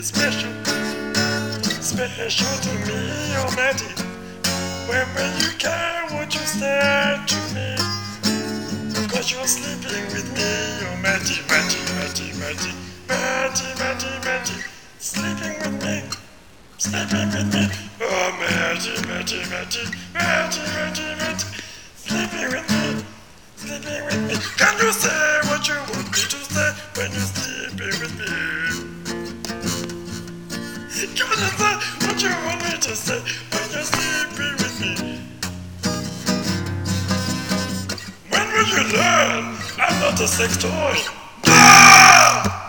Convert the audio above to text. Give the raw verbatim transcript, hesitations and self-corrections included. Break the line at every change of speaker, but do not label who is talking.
special, special to me, oh Matty. When will you care what you said to me? Cause you're sleeping with me, oh Matty, Matty, Matty, Matty, Matty, Matty, Matty, sleeping with me, sleeping with me, oh Matty, Matty, Matty, Matty, Matty, Matty, sleeping with me, sleeping with me. Can you say what you want me to say when you're sleeping with me? Can you say what you want me to say when you're sleeping with me? When will you learn I'm not a sex toy? Ah!